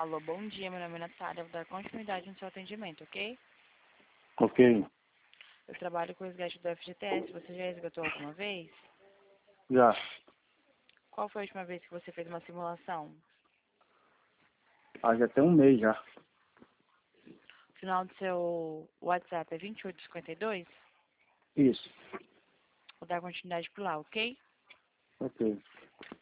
Alô, bom dia, meu nome é Natália, vou dar continuidade no seu atendimento, ok? Ok, Eu trabalho com o resgate do FGTS, você já resgatou alguma vez? já. Qual foi a última vez que você fez uma simulação? Já tem um mês já. O final do seu WhatsApp é 2852? Isso. Vou dar continuidade por lá, ok? Ok.